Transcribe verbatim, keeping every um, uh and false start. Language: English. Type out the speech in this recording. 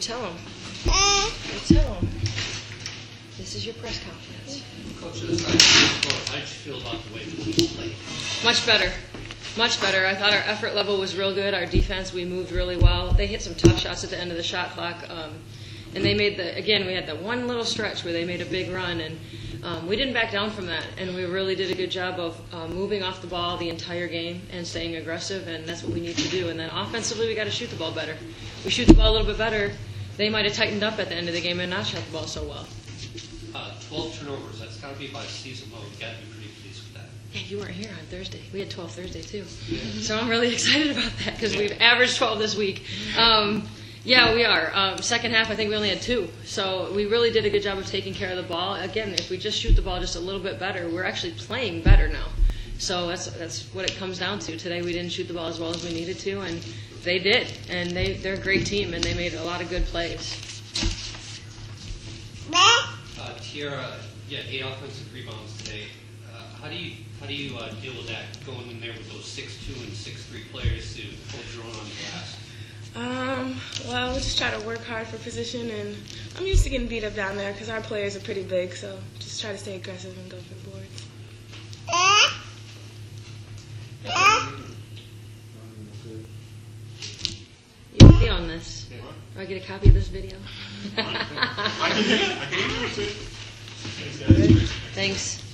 tell them. You tell them. This is your press conference. Coach, how did you feel about the way the team played? Much better. Much better. I thought our effort level was real good. Our defense, we moved really well. They hit some tough shots at the end of the shot clock. Um, and they made the, again, we had the one little stretch where they made a big run. And um, we didn't back down from that. And we really did a good job of uh, moving off the ball the entire game and staying aggressive. And that's what we need to do. And then offensively, we got to shoot the ball better. We shoot the ball a little bit better. They might have tightened up at the end of the game and not shot the ball so well. Uh, twelve turnovers, that's got to be by season low. You've got to be pretty pleased with that. Yeah, you weren't here on Thursday. We had twelve Thursday, too. Yeah. So I'm really excited about that because we've averaged twelve this week. Um, yeah, we are. Um, second half, I think we only had two. So we really did a good job of taking care of the ball. Again, if we just shoot the ball just a little bit better, we're actually playing better now. So that's that's what it comes down to. Today we didn't shoot the ball as well as we needed to, and they did. And they, they're a great team, and they made a lot of good plays. Uh, Tiara, yeah, eight offensive rebounds today. Uh, how do you how do you uh, deal with that, going in there with those six two and six three players to hold your own on the glass? Um, well, we just try to work hard for position, and I'm used to getting beat up down there because our players are pretty big, so just try to stay aggressive and go for the boards. You can be on this. Do I get a copy of this video? I can, I can do it too. Thanks, guys. Thanks.